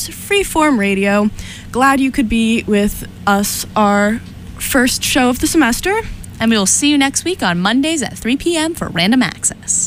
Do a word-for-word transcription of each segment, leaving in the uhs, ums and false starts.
is Freeform Radio. Glad you could be with us, our first show of the semester. And we will see you next week on Mondays at three p.m. for Random Access.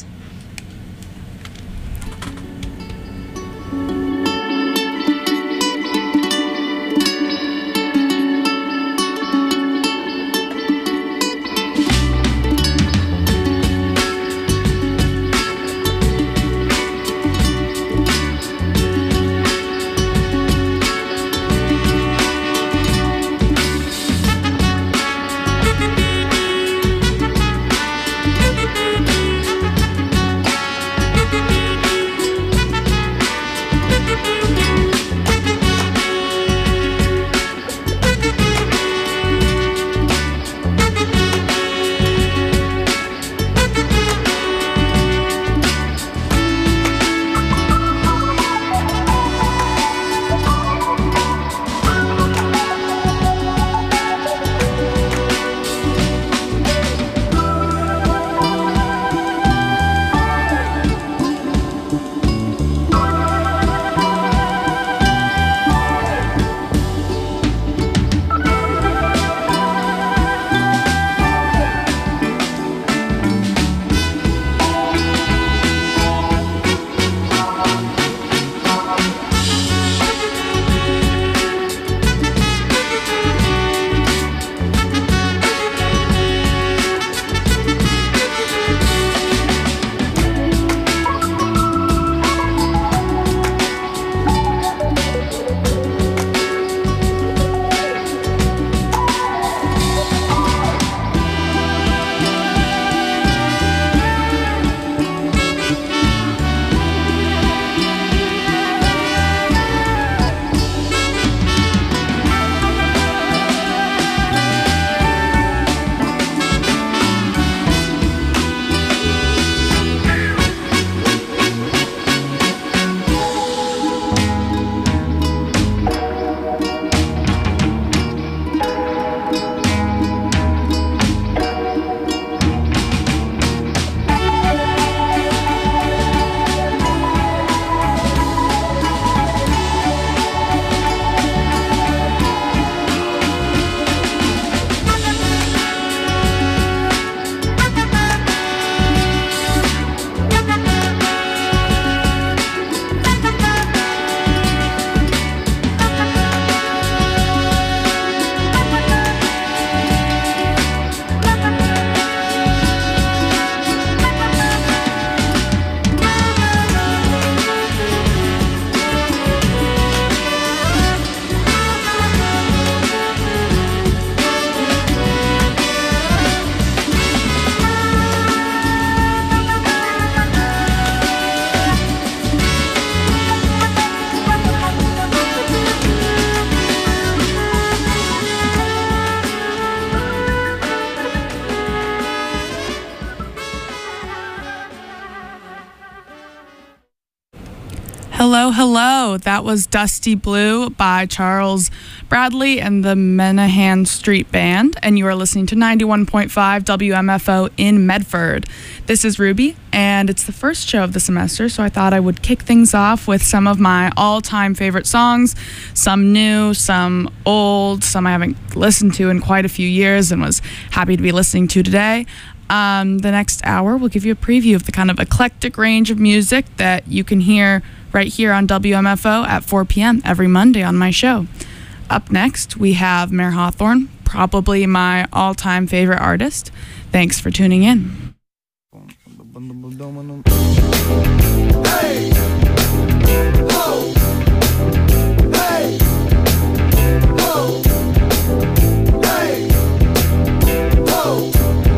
Hello, hello. That was Dusty Blue by Charles Bradley and the Menahan Street Band, and you are listening to ninety-one point five W M F O in Medford. This is Ruby, and it's the first show of the semester, so I thought I would kick things off with some of my all-time favorite songs, some new, some old, some I haven't listened to in quite a few years and was happy to be listening to today. Um, the next hour will give you a preview of the kind of eclectic range of music that you can hear right here on W M F O at four p.m. every Monday on my show. Up next, we have Mayor Hawthorne, probably my all-time favorite artist. Thanks for tuning in. Hey! Ho! Hey! Ho! Hey! Ho!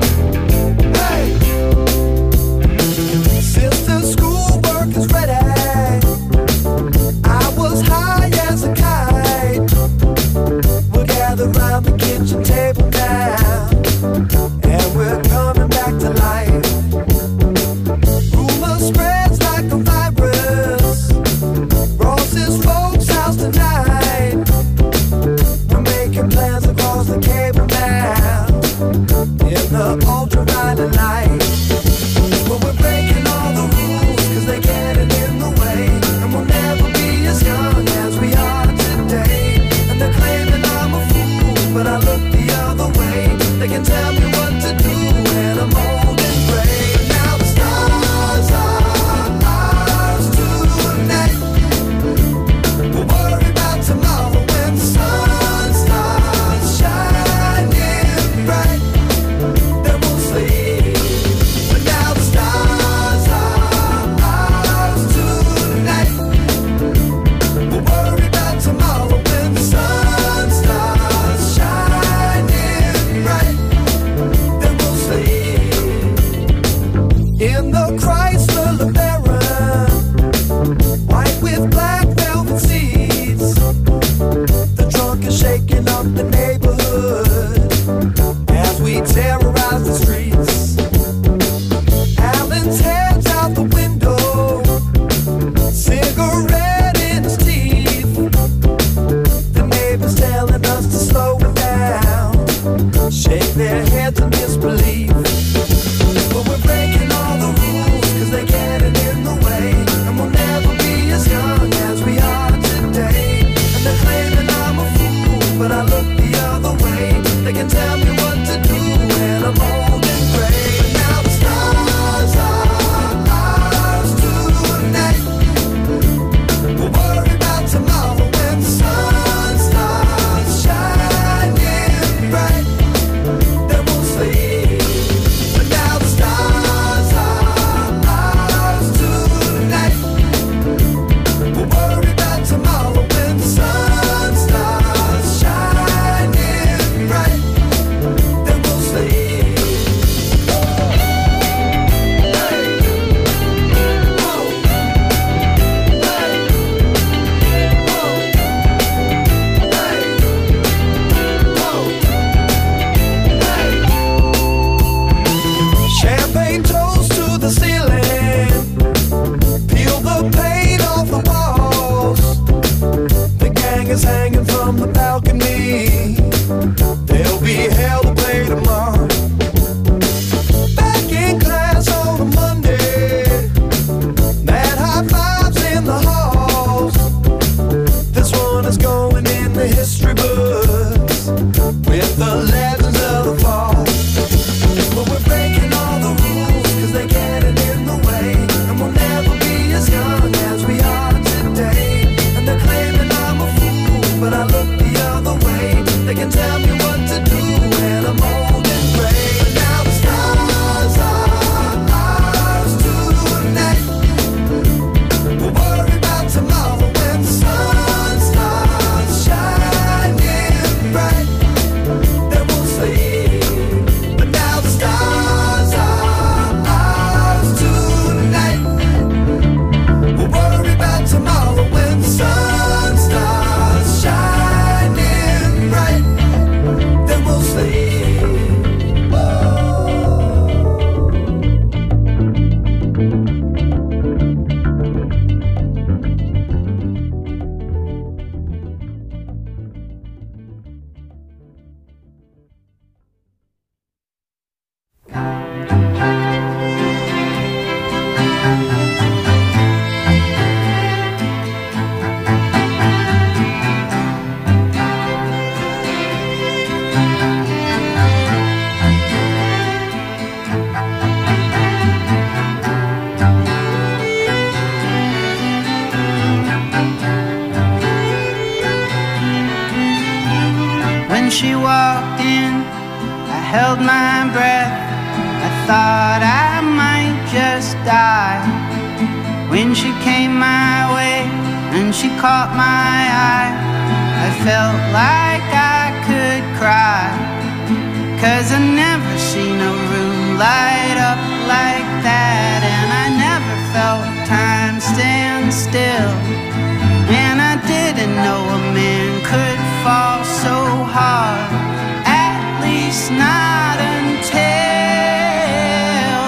Around the kitchen table now, and we're coming back to life. Rumor spreads like a virus. When she walked in, I held my breath. I thought I might just die. When she came my way and she caught my eye, I felt like I could cry. 'Cause I never seen a room light up like that, and I never felt time stand still. And I didn't know a man could fall so hard, at least not until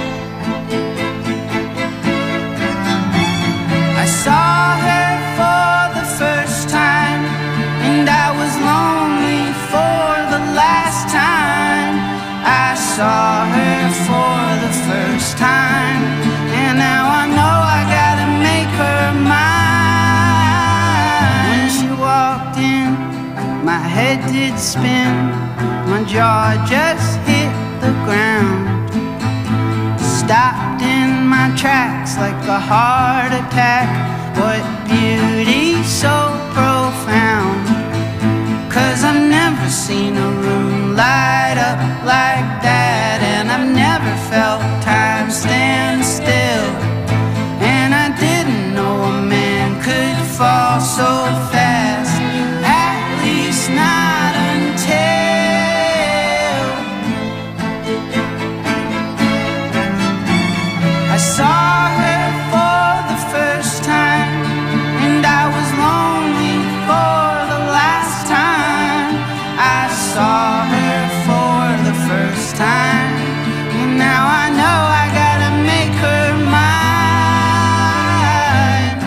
I saw her for the first time, and I was lonely for the last time. I saw her for the first time, and now I know I gotta make her mine. When she walked in, my head did spin, my jaw just hit the ground. Stopped in my tracks like a heart attack. What beauty so profound. 'Cause I've never seen a room light up like that, and I've never felt time stand still. And I didn't know a man could fall so fast, at least not until I saw her for the first time, and I was lonely for the last time. I saw her for the first time, and now I know I gotta make her mine.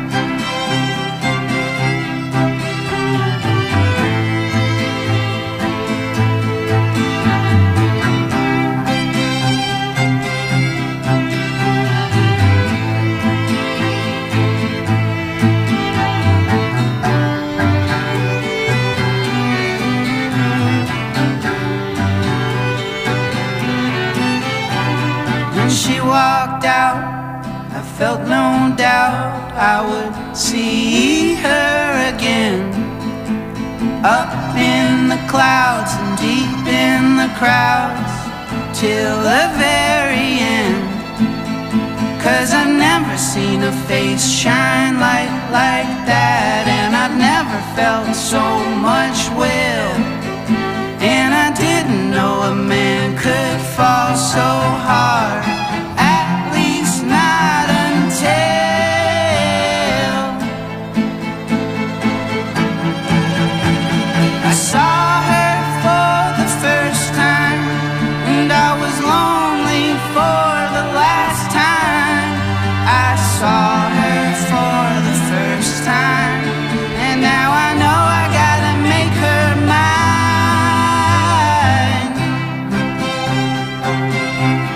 When she walked out, I felt no doubt I would see her again. Up in the clouds and deep in the crowds, till the very end. 'Cause I've never seen a face shine light like that, and I've never felt so much will. And I didn't know a man could fall so hard, at least not until I saw her for the first time, and I was lonely for the last time. I saw her for the first time, and now I know I gotta make her mine.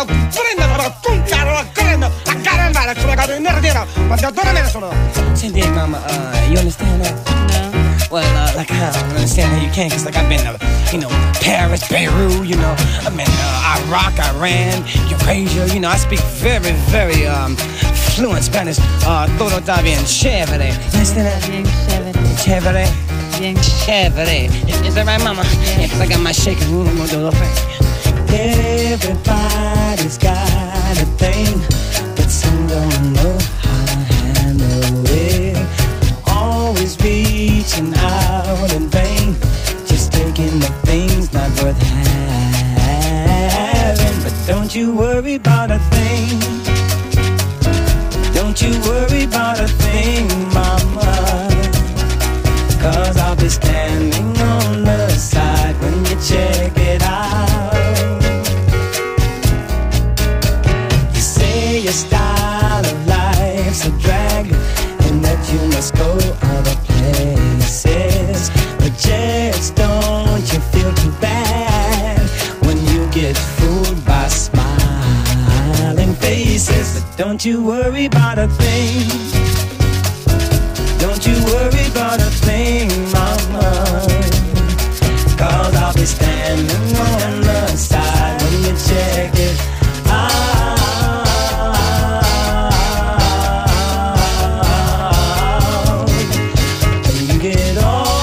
correndo, prendendo la cucchiarola, correndo, a carambare, come cado in nerdino, quando dove me ne sono? Senti, Mama, uh, you understand that? No. Well, uh, like, I don't understand how you can, cause like I've been to, you know, Paris, Beirut, you know, I've been uh, Iraq, Iran, Eurasia, you know, I speak very, very, um, fluent Spanish, uh, todo está bien chévere. You understand that? Bien chévere. Chévere? Bien Chévere. Is, is that right, Mama? Yeah. Yeah, cause I got my shaking room, I'm gonna do a little thing. Everybody's got a thing, but some don't know how to handle it. Always reaching out in vain, just taking the things not worth having. But don't you worry about a thing. Don't you worry about a thing, Mama, cause I'll be standing on the side when you check it out. You say your style of life's a drag and that you must go other places, but just don't you feel too bad when you get fooled by smiling faces. But don't you worry about a thing. Don't you worry about a thing, Mama, cause I'll be standing on the side when you check it out. When you get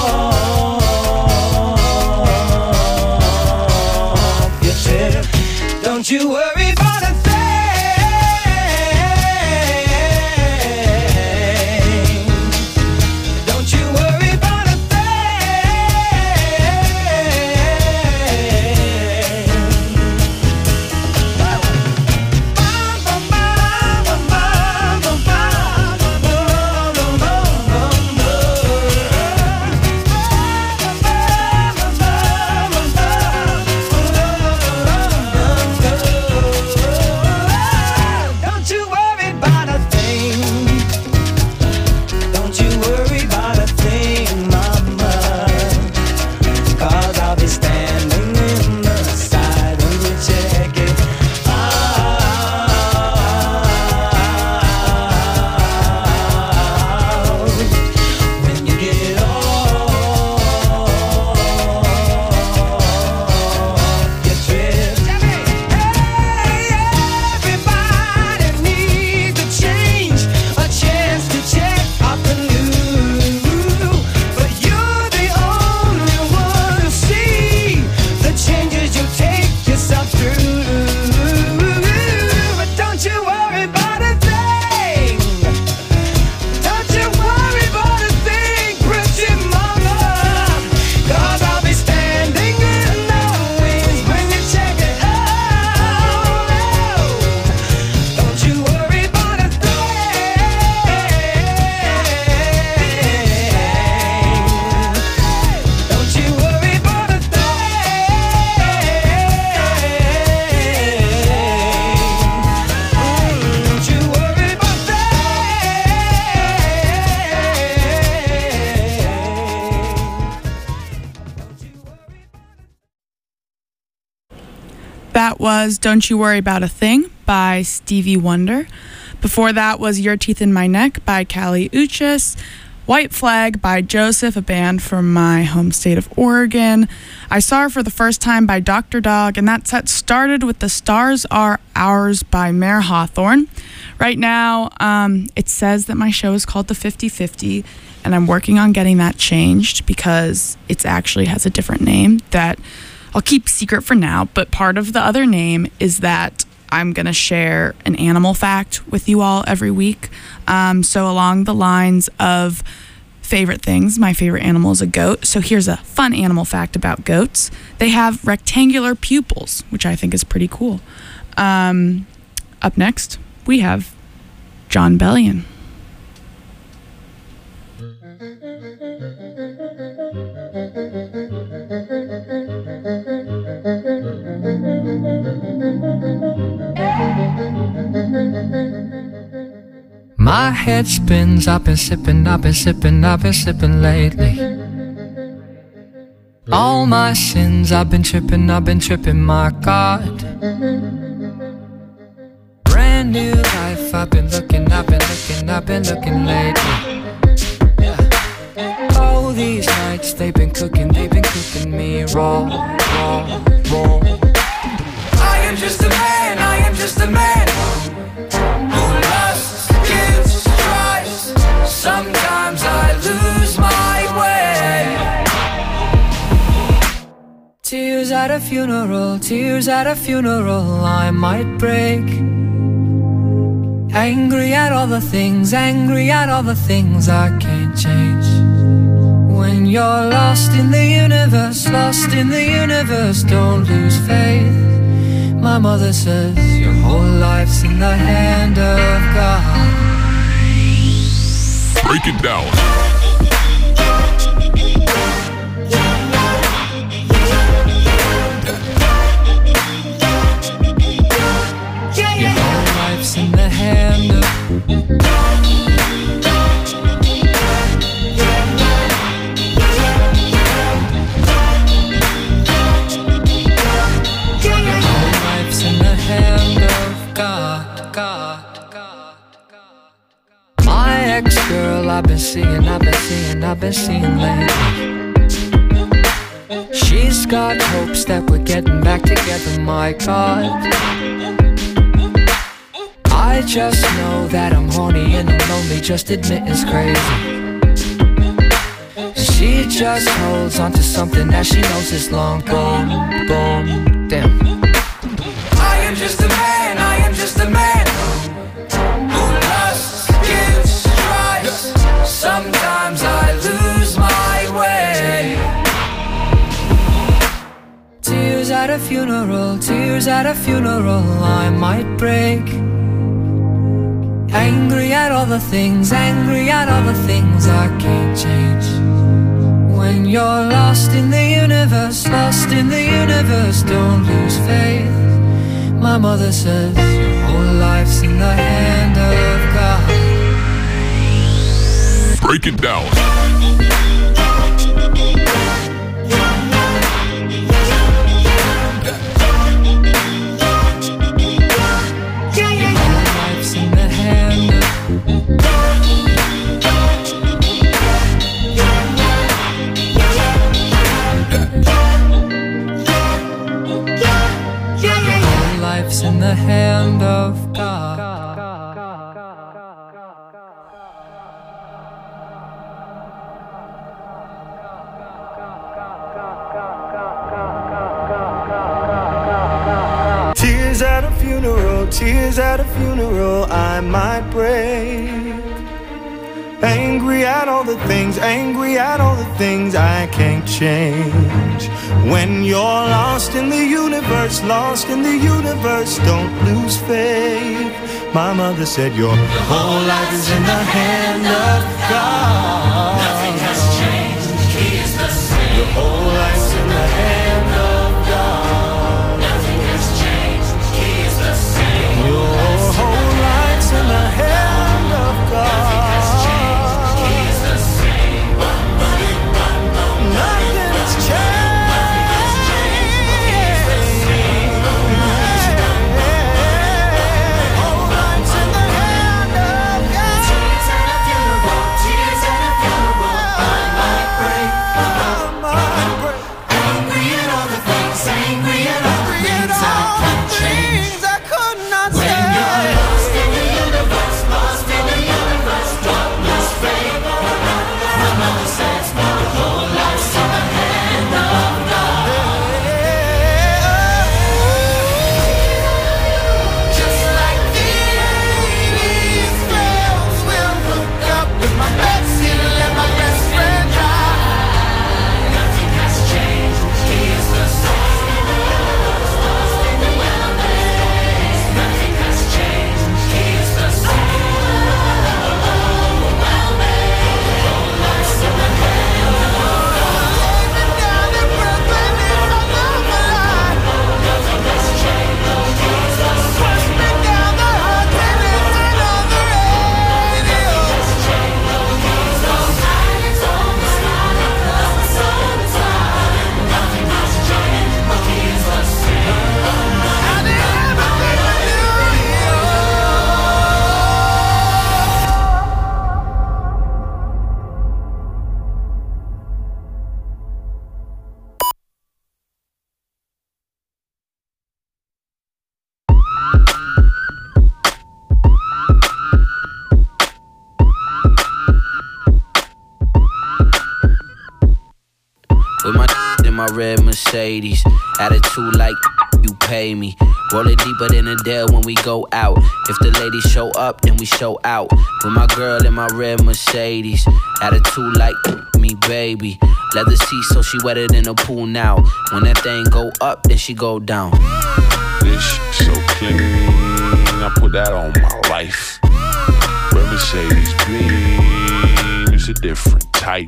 off your trip, don't you worry about a thing. That was Don't You Worry About a Thing by Stevie Wonder. Before that was Your Teeth in My Neck by Kali Uchis. White Flag by Joseph, a band from my home state of Oregon. I Saw Her for the First Time by Doctor Dog, and that set started with The Stars Are Ours by Mayor Hawthorne. Right now, um, it says that my show is called The fifty fifty, and I'm working on getting that changed because it actually has a different name that I'll keep secret for now, but part of the other name is that I'm going to share an animal fact with you all every week. Um, so along the lines of favorite things, my favorite animal is a goat. So here's a fun animal fact about goats. They have rectangular pupils, which I think is pretty cool. Um, up next, we have Jon Bellion. My head spins, I've been sipping, I've been sipping, I've been sipping lately. All my sins, I've been tripping, I've been tripping, my God. brand new life. I've been looking, I've been looking, I've been looking lately. Yeah. Oh, these nights they've been cooking, they've been cooking me raw, raw, raw. I am just a man, I am just a man who lusts, gives, tries. Sometimes I lose my way. Tears at a funeral, tears at a funeral, I might break. Angry at all the things, angry at all the things I can't change. When you're lost in the universe, lost in the universe, don't lose faith. My mother says your whole life's in the hand of God. Break it down. Your whole life's in the hand of girl I've been seeing, I've been seeing, I've been seeing lately. She's got hopes that we're getting back together, my God. I just know that I'm horny and I'm lonely, just admit it's crazy. She just holds on to something that she knows is long gone, gone, damn. I am just a man, I am just a man who lusts, gives, tries. Sometimes I lose my way. Tears at a funeral, tears at a funeral, I might break. Angry at all the things, angry at all the things I can't change. When you're lost in the universe, lost in the universe, don't lose faith. My mother says your whole life's in the hand of God. Break it down. In the hand of God. Tears at a funeral, tears at a funeral, I might break. Angry at all the things, angry at all the things I can't change. When you're lost in the universe, lost in the universe, don't lose faith. My mother said your whole life is in the hand of God. Nothing has changed, He is the same. Your whole life's in the hand of God. Nothing has changed, He is the same. Your whole life's in the hand of God. Angry at all the red Mercedes. Attitude like you pay me. Roll it deeper than a Dell when we go out. If the ladies show up, then we show out. With my girl in my red Mercedes. Attitude like me, baby. Leather seats so she wetter than a pool now. When that thing go up, then she go down. This shit so clean, I put that on my life. Red Mercedes beam, it's a different type.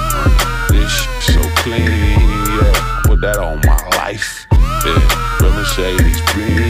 This shit so clean, yeah, I put that on my life. Yeah, Red Mercedes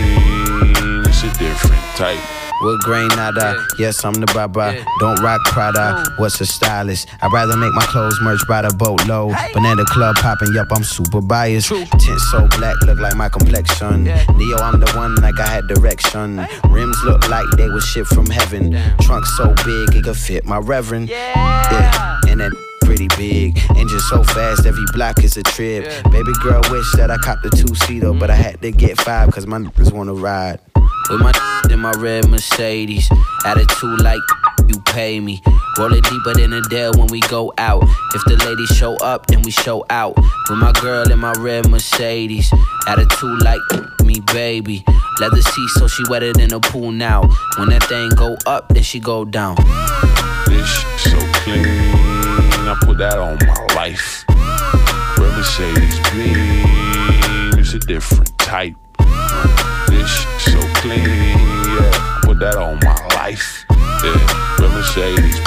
beam, it's a different type. With Granada, yeah. Yes, I'm the Baba. Yeah. Don't rock Prada, what's a stylist? I'd rather make my clothes merch by the boatload. Hey. Banana club popping, yup, I'm super biased. True. Tint so black, look like my complexion. Yeah. Neo, I'm the one like I had direction. Hey. Rims look like they was shipped from heaven. Damn. Trunk so big, it could fit my reverend. Yeah, yeah. And that pretty big. Engine so fast, every block is a trip. Yeah. Baby girl wish that I copped a two-seater, mm. but I had to get five, cause my niggas wanna ride. With my in my red Mercedes. Attitude like you pay me. Roll it deeper than a Dell when we go out. If the ladies show up, then we show out. With my girl in my red Mercedes. Attitude like me, baby. Leather seats so she wetter than a pool now. When that thing go up, then she go down. This shit so clean, I put that on my life. Red Mercedes beam, it's a different type. This shit so clean, yeah, I put that on my life. Yeah, Red Mercedes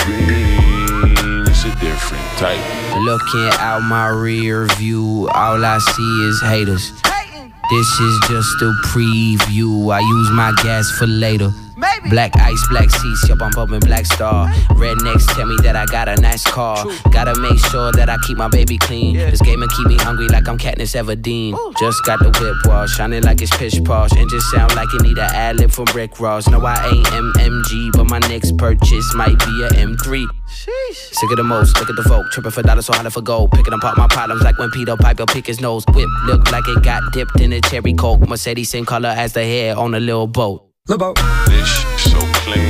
beam, it's a different type. Looking out my rear view, all I see is haters. This is just a preview, I use my gas for later. Maybe. Black ice, black seats, yup, I'm bumping Black Star. Rednecks tell me that I got a nice car. True. Gotta make sure that I keep my baby clean. Yeah. This game will keep me hungry like I'm Katniss Everdeen. Ooh. Just got the whip wash, shining like it's pitch posh. And just sound like it need an ad-lib from Rick Ross. No, I ain't M M G, but my next purchase might be a M three. Sheesh. Sick of the most, look at the folk. Tripping for dollars, so hunting for gold. Picking apart my problems like when Peter Piper pick his nose. Whip look like it got dipped in a cherry coke. Mercedes same color as the hair on a little boat. This shit so clean,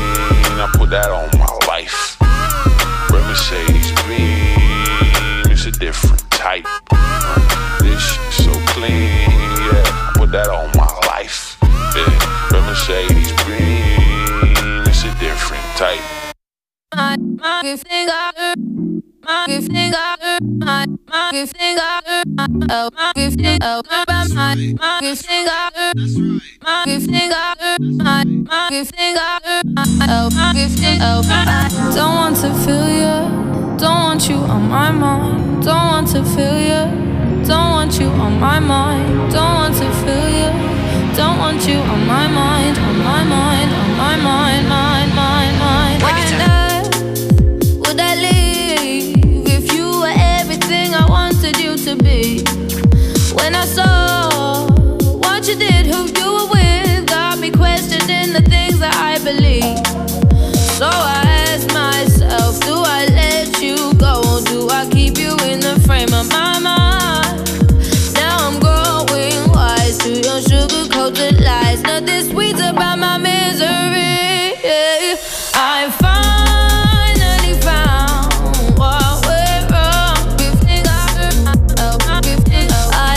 I put that on my life. Red Mercedes beam, it's a different type. This shit so clean, yeah, I put that on my life. Yeah, Red Mercedes beam, it's a different type. My, my, my, my, my gifting got my my gifting got oh my gifting oh my my my gifting got my gifting got my my gifting got oh my gifting oh my. Don't want to feel you, don't want you on my mind. Don't want to feel you, don't want you on my mind. Don't want to feel you, don't want you on my mind, on my mind, on my mind, mind, mind, mind. Why not would I leave if you were everything I wanted you to be? When I saw what you did, who you were with, got me questioning the things that I believe. So I asked myself, do I let you go? Do I keep you in the frame of my mind? Now I'm growing wise to your sugar-coated lies. Nothing sweet about my misery. Yeah. I finally found what went wrong. Gifting up, oh, my gifting up. I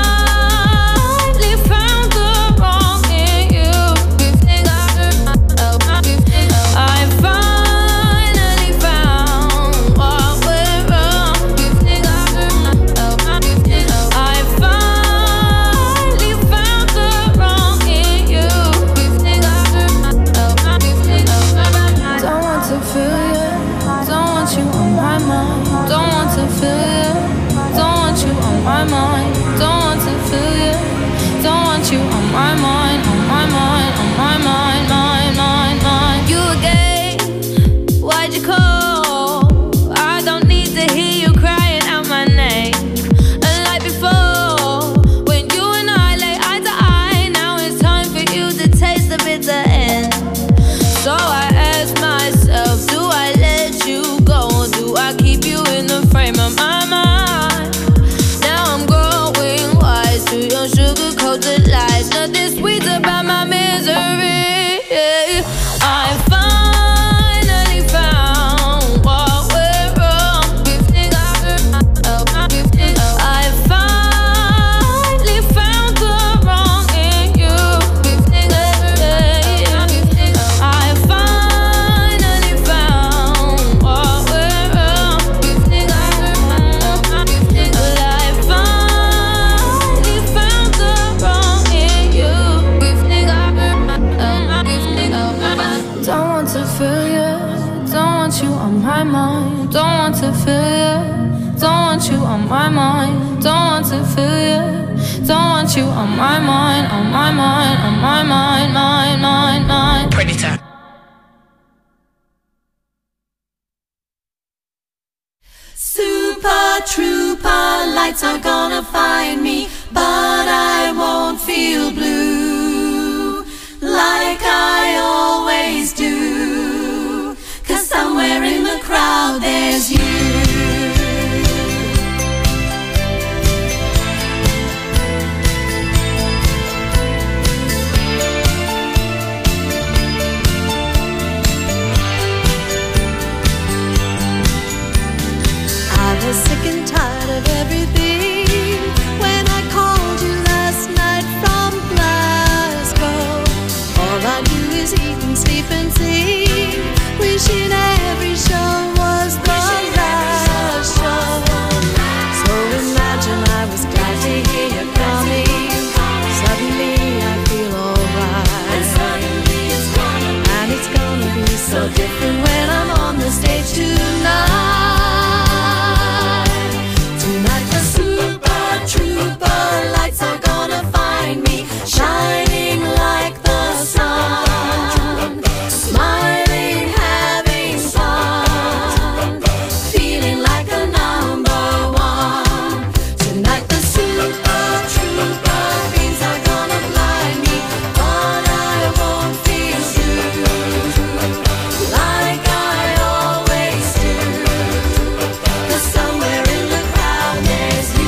finally found the wrong in you. Gifting up, oh, my gifting up. I finally found what went wrong. Gifting up, oh, my gifting up. I finally found the wrong in you. Gifting up, oh, my gifting up. Don't want to feel you, don't want you on my mind. Don't want to feel you, don't want you on my mind. Don't want to feel you, don't want you on my mind, on my mind, on my mind, mind, mind, mind. You again, why'd you call? I don't need to hear you crying out my name. Unlike before, when you and I lay eye to eye, now it's time for you to taste the bitter end. So I ask myself, do I let you go? Do I keep you in the frame of my mind? Now I'm growing wise to your sugar-coated lies. Nothing sweet about my misery. Yeah. I finally found what went wrong. Gifting up, oh, my gifting up. I finally on my mind. Don't want to feel you. Don't want you on my mind, on my mind, on my mind, mind, mind, mind. Predator. Super Trooper, lights are gonna find me, but I won't feel blue like I always do, 'cause somewhere in the crowd there's you. I was sick and tired of everything when I called you last night from Glasgow. All I do is eat and sleep and sing, wishing every show was the last show. So imagine I was glad to hear you coming. Suddenly I feel alright, and suddenly it's gonna be, and it's gonna be so different when I'm on the stage tonight. Trooper, lights are gonna find me, shining like the sun, smiling, having fun, feeling like a number one. Tonight the super trooper beams are gonna blind me, but I won't feel blue like I always do, 'cause somewhere in the crowd there's you.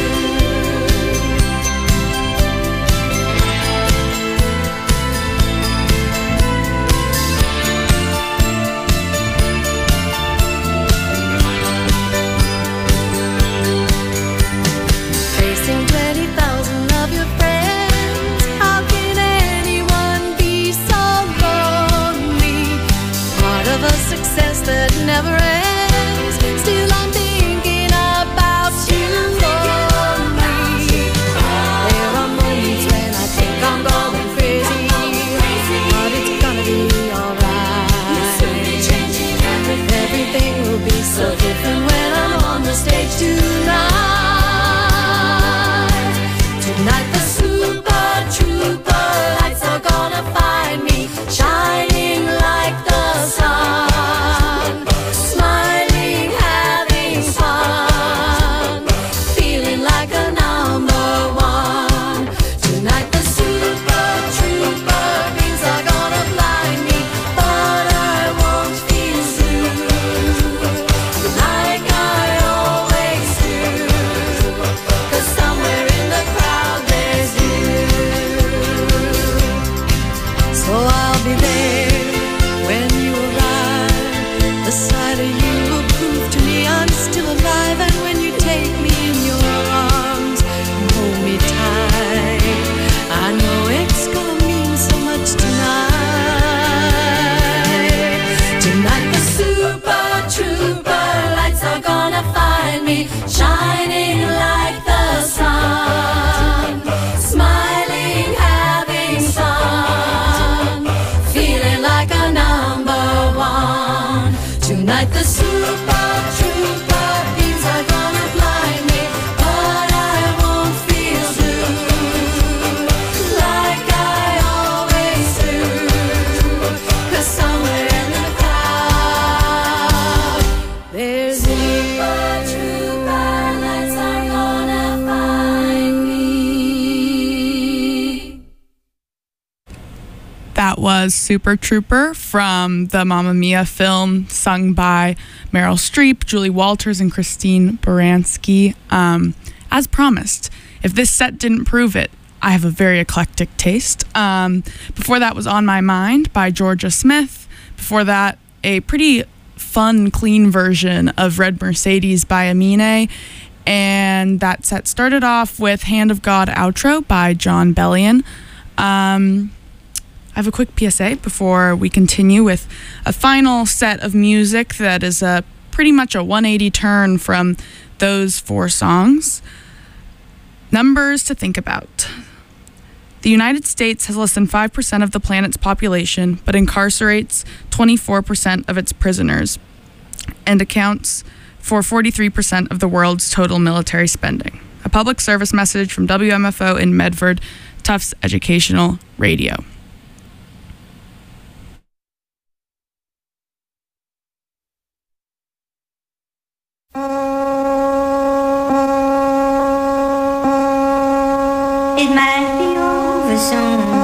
That never ends. Still I'm thinking about you only. There are moments when I think I'm going crazy, but it's gonna be alright. Everything will be so different when I'm on the stage tonight. Tonight the super trooper lights are gonna find me, shining like the sun. Shining like the sun, smiling, having fun, feeling like a number one. Tonight the super trooper beams are gonna blind me, but I won't feel blue like I always do, 'cause somewhere in the crowd there's you. That was Super Trooper from the Mamma Mia film, sung by Meryl Streep, Julie Walters, and Christine Baranski. Um, as promised, if this set didn't prove it, I have a very eclectic taste. Um, before that was On My Mind by Georgia Smith. Before that, a pretty fun, clean version of Red Mercedes by Amine. And that set started off with Hand of God Outro by John Bellion. Um... I have a quick P S A before we continue with a final set of music that is a pretty much a one eighty turn from those four songs. Numbers to think about. The United States has less than five percent of the planet's population, but incarcerates twenty-four percent of its prisoners and accounts for forty-three percent of the world's total military spending. A public service message from W M F O in Medford, Tufts Educational Radio. It might be over soon.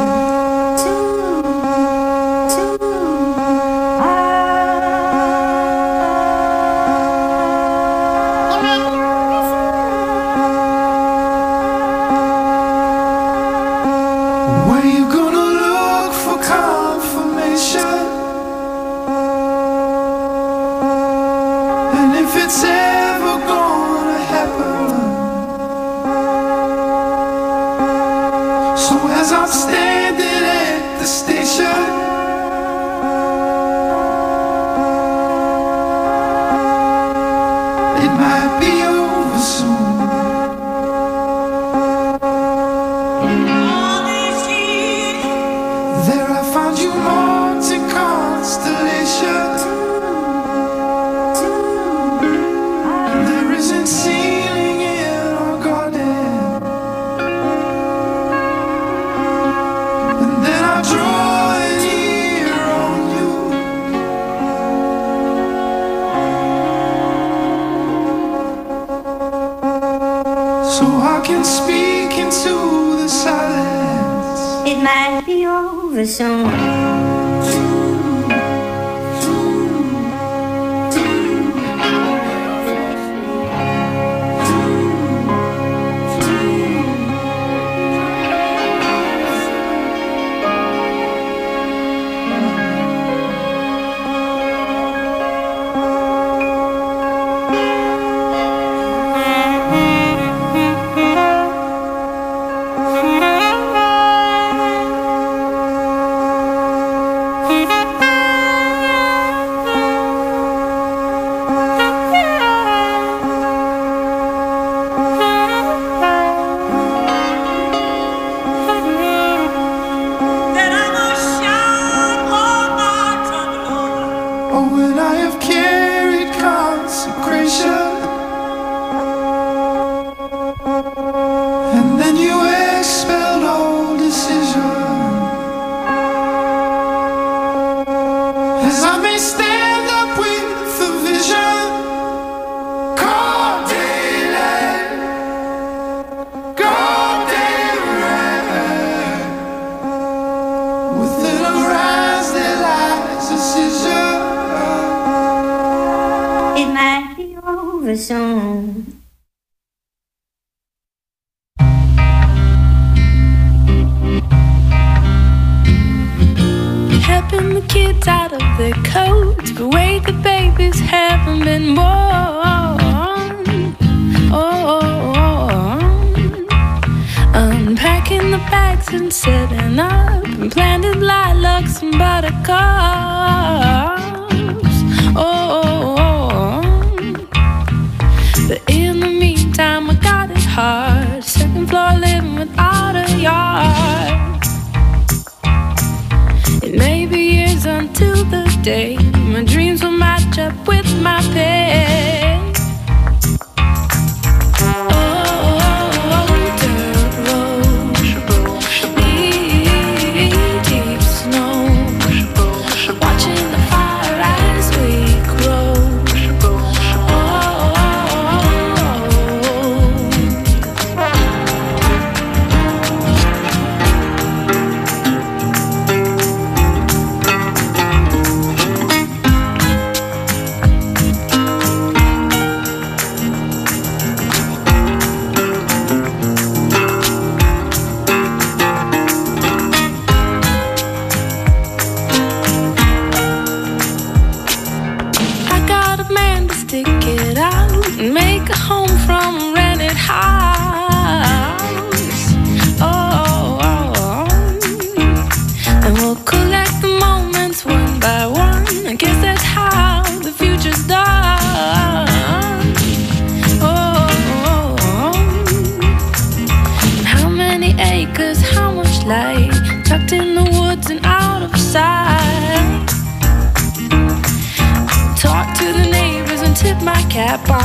Tip my cap on.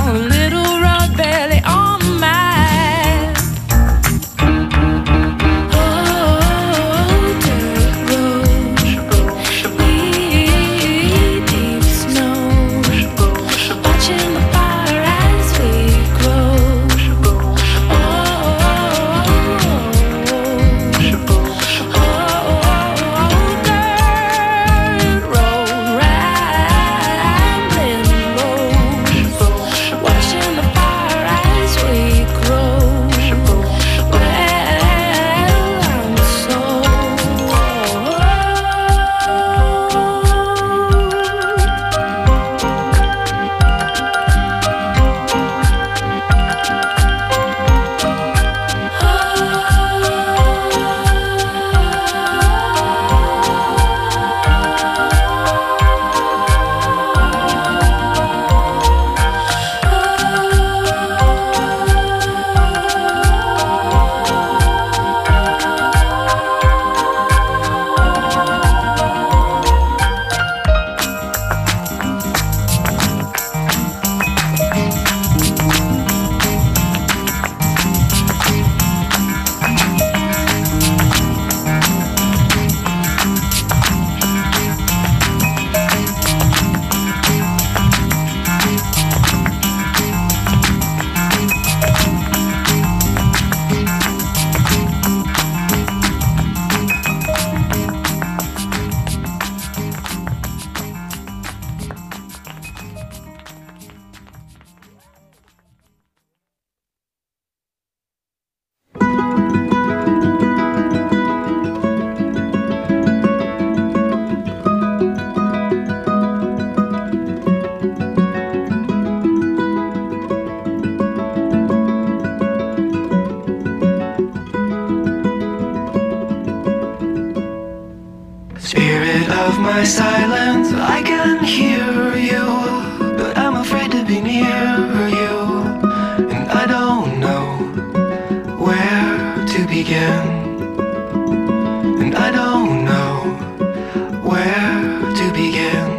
afraid of my silence. I can hear you, but I'm afraid to be near you. And I don't know where to begin. And I don't know where to begin.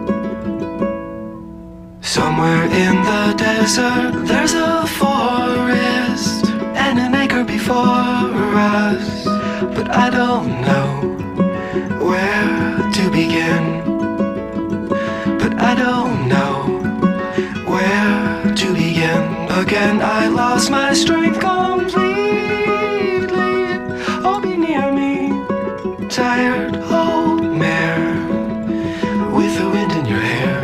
Somewhere in the desert there's a forest and an acre before us, but I don't know where to begin. But I don't know where to begin. Again I lost my strength completely. Oh, be near me, tired old mare with the wind in your hair.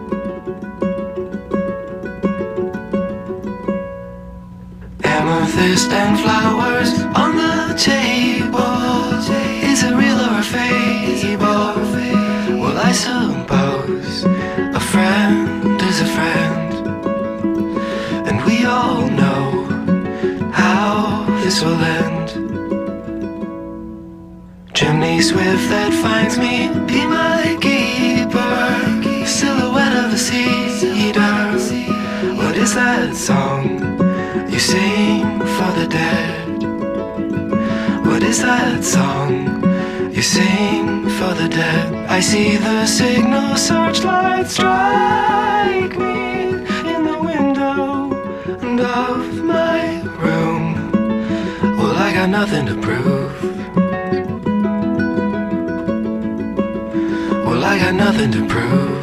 Amethyst and flowers on the table. Is it real or a fable? Well, I suppose a friend is a friend, and we all know how this will end. Chimney swift that finds me, be my keeper. Silhouette of a cedar. What is that song you sing for the dead? What is that song you sing for the dead? I see the signal searchlight strike me in the window of my room. Well, I got nothing to prove. Well, I got nothing to prove.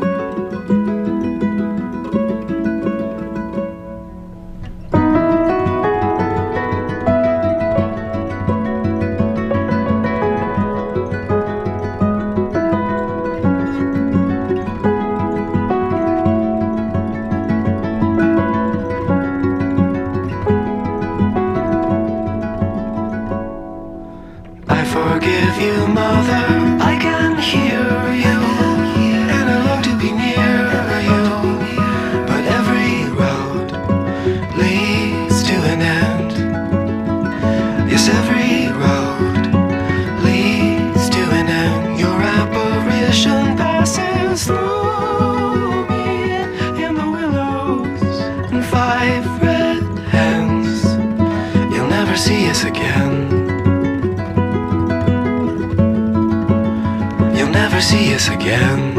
See us again.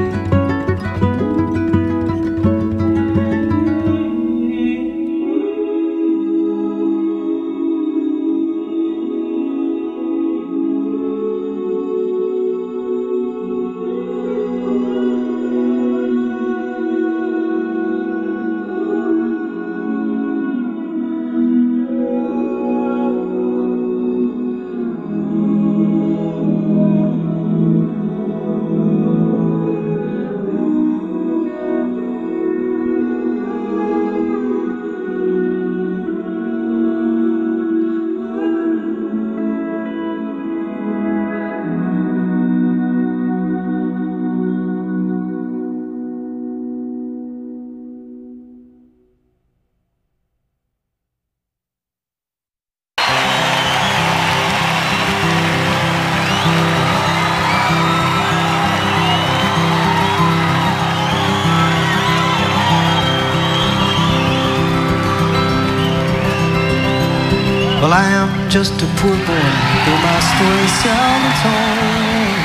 Well, I am just a poor boy, though my story is seldom told.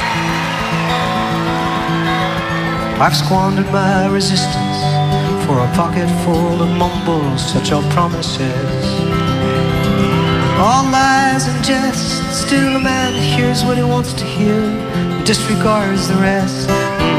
I've squandered my resistance for a pocket full of mumbles, such are promises. All lies and jest, still a man hears what he wants to hear and disregards the rest.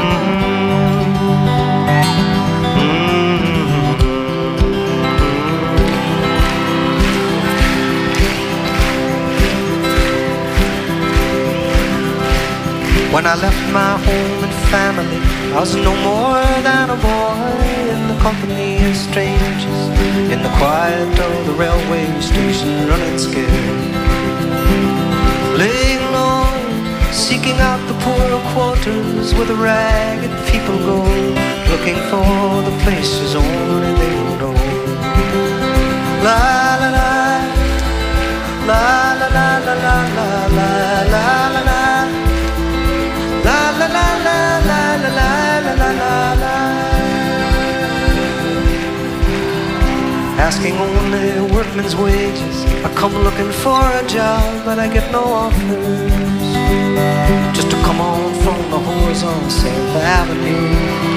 When I left my home and family, I was no more than a boy in the company of strangers, in the quiet of the railway station, running scared, laying low, seeking out the poorer quarters where the ragged people go, looking for the places only they will know. La la la, la la la la la la la la la. only workman's wages. I come looking for a job, but I get no offers. Just to come on from the whores on Saint Avenue.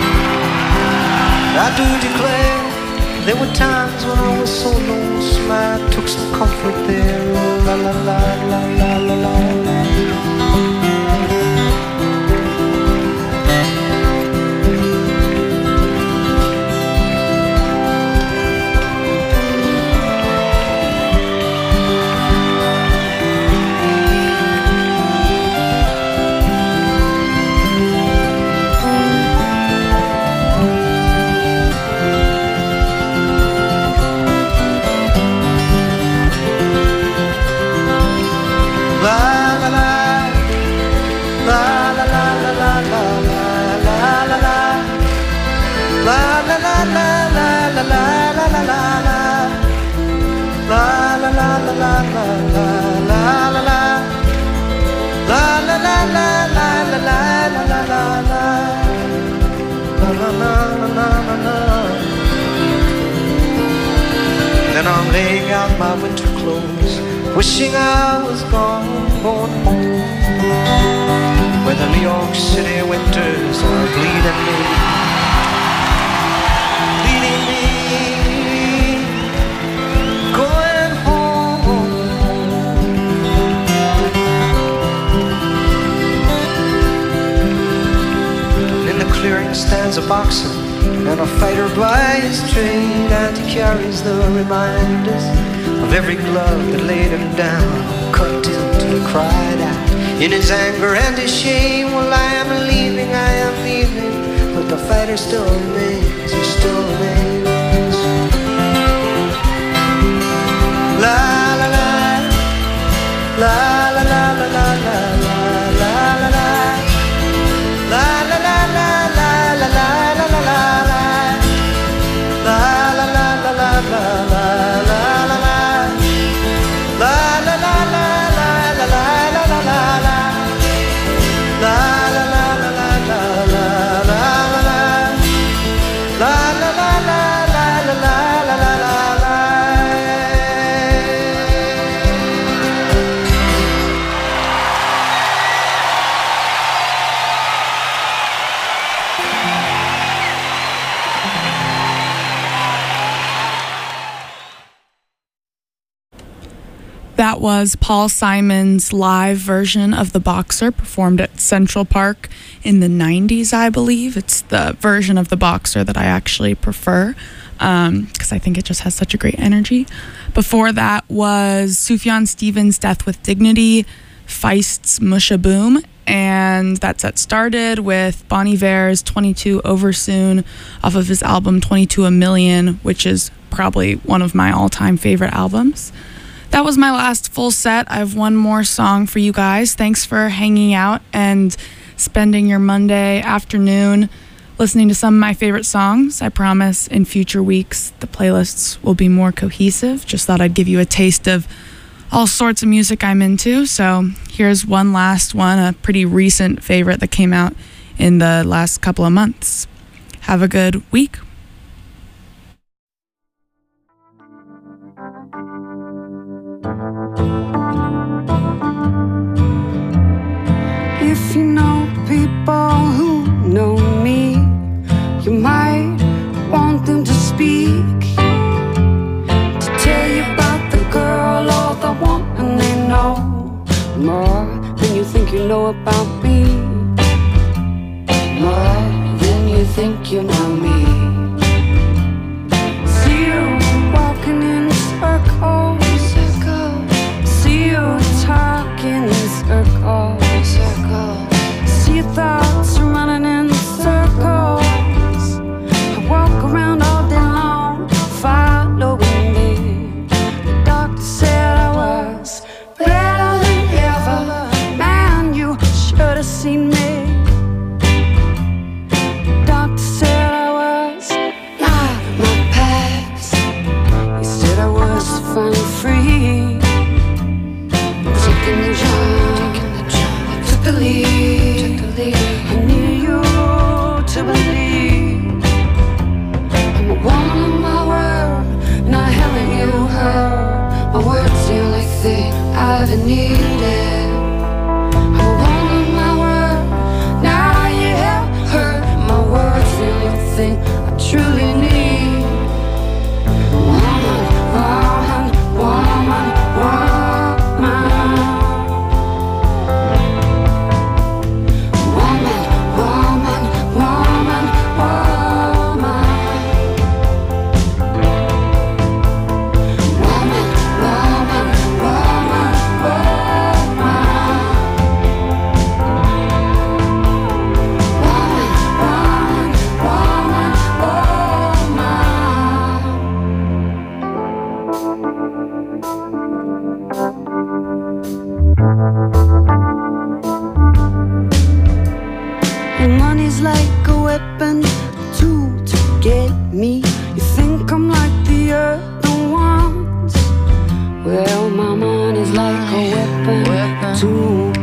I do declare there were times when I was so lonesome I took some comfort there. La la la la la la la. Then I'm laying out my winter clothes, wishing I was gone, going home, where the New York City winters are bleeding me, bleeding me, going home. And in the clearing stands a boxer and a fighter by his trade, and he carries the reminders of every glove that laid him down, cut till he cried out in his anger and his shame. Well, I am leaving, I am leaving, but the fighter still remains, he still remains. La la la, la la la la la la la la la la, la la la la la la la la la la. La la la la la la la la la la, la la la la la la la la la la, la la la la la la la la la, la la la la la la la la la. That was Paul Simon's live version of The Boxer, performed at Central Park in the nineties, I believe. It's the version of The Boxer that I actually prefer, um, because I think it just has such a great energy. Before that was Sufjan Stevens' Death with Dignity, Feist's Musha Boom, and that set started with Bon Iver's twenty-two Over Soon off of his album twenty-two A Million, which is probably one of my all-time favorite albums. That was my last full set. I have one more song for you guys. Thanks for hanging out and spending your Monday afternoon listening to some of my favorite songs. I promise in future weeks the playlists will be more cohesive. Just thought I'd give you a taste of all sorts of music I'm into. So here's one last one, a pretty recent favorite that came out in the last couple of months. Have a good week. If you know people who know me, you might want them to speak, to tell you about the girl or the woman they know more than you think you know about me, more than you think you know me. See you walking in circles, see you talking in circles, see your thoughts running in circles. I walk around all day long, following me. The doctor said I was better than ever. Man, you should have seen me. The doctor said I was not my past. He said I was finally free, taking the job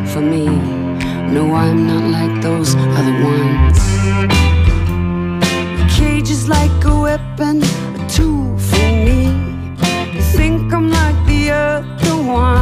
for me. No, I'm not like those other ones. A cage is like a weapon, a tool for me. You think I'm like the other one.